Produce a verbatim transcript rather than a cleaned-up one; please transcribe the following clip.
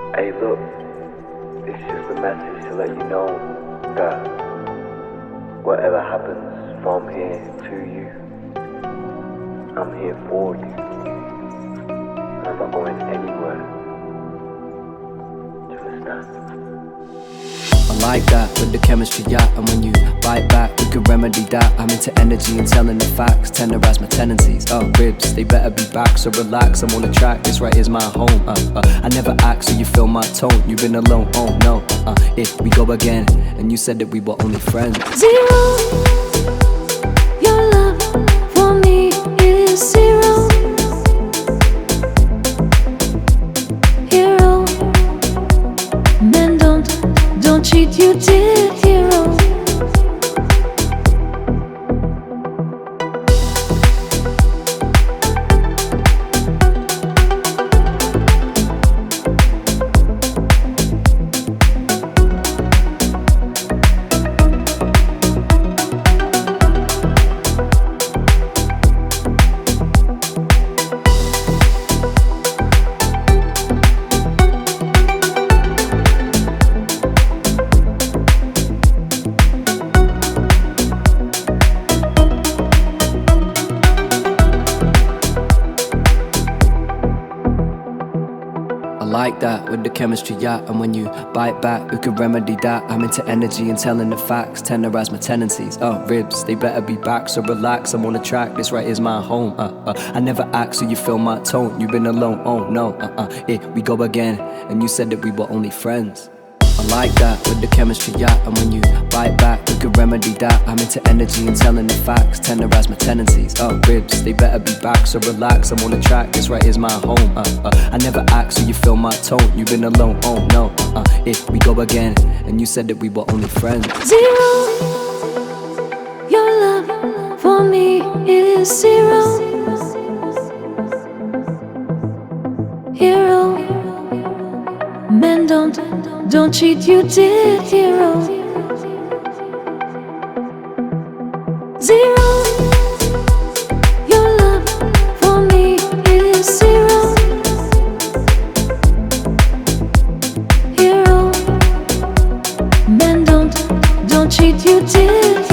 Hey look, it's just a message to let you know that whatever happens from here to you, I'm here for you. And I'm not going anywhere. Do you understand? I like that with the chemistry, yeah. And when you bite back, we can remedy that. I'm into energy and telling the facts, tenderize my tendencies. Oh, ribs, they better be back, so relax. I'm on the track, this right is my home. Uh, uh, I never asked, so you feel my tone. You've been alone, oh no. Uh, if we go again, and you said that we were only friends. Zero. Your love for me is zero. Hero. Men don't, don't cheat, you did, hero. I like that with the chemistry, yeah. And when you bite back, we can remedy that. I'm into energy and telling the facts, tenderize my tendencies. Oh, ribs, they better be back, so relax. I'm on the track, this right is my home. Uh, uh, I never asked, so you feel my tone. You've been alone, oh no. Uh, uh, if we go again, and you said that we were only friends. I like that with the chemistry, yeah. And when you bite back, we can remedy that. I'm into energy and telling the facts, tenderize my tendencies. Oh, ribs, they better be back, so relax. I'm on the track, this right is my home. Uh, uh, I never asked, so you feel my tone. You've been alone, oh no. Uh, uh, if we go again, and you said that we were only friends. Zero. Your love for me is zero. Hero. Men don't, don't cheat, you did, hero. Zero. Your love for me is zero. Hero. Men don't, don't cheat, you did.